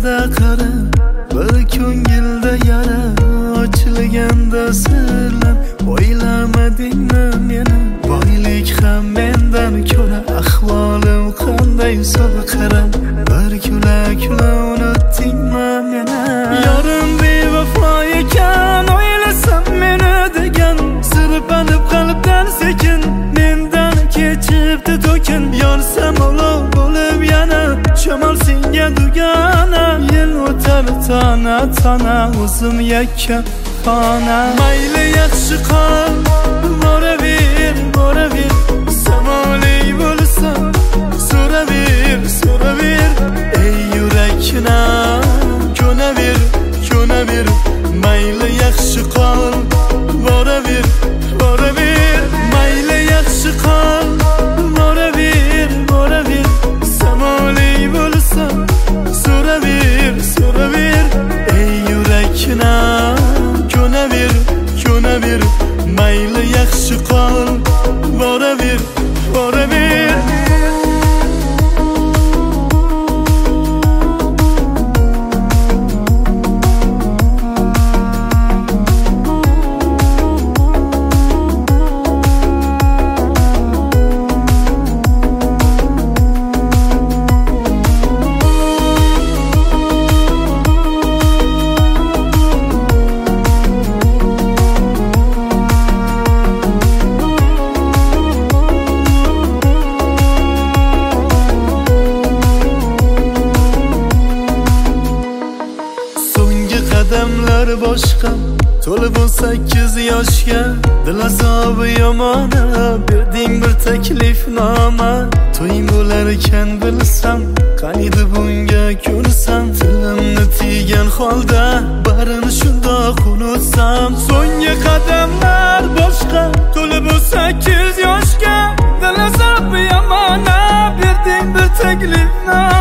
ko'zlarda qara, bir ko'ngilda yara, ochilganda sirlar. O'ylamadingmi meni, boylik ham mendan ko'ra, ahvolim qanday so'z qaram, bir kula unutdingmi meni? Yorim bevafo ekan, o'ylasam meni degan, sirpanib qalbdan sekin, mendan kechibdi to'kin. Yorsam olov bo'lib yana, shamol senga dugona, yil o'tar tana o'zim yakka xona. Mayli yaxshi qol, boraver samolik bo'lsam, so'raver ey yuraknam, ko'naver. Mayli yaxshi qol, boraver mayli yaxshi qol, boraver samolik bo'lsam, so'raver ey yuraknam, ko'naver. Mayli yaxshi qol, boraver qadamlar boshqa, to'lib 18 yoshga, dil azobi yomona, berding bir taklifnoma. To'ying bo'larkan bilsam, qaniydi bunga ko'rsam, tilimni tiygan holda barini shundoq unutsam. So'nggi qadamlar boshqa, to'lib 18 yoshga, dil azobi yomona, berding bir taklifnoma.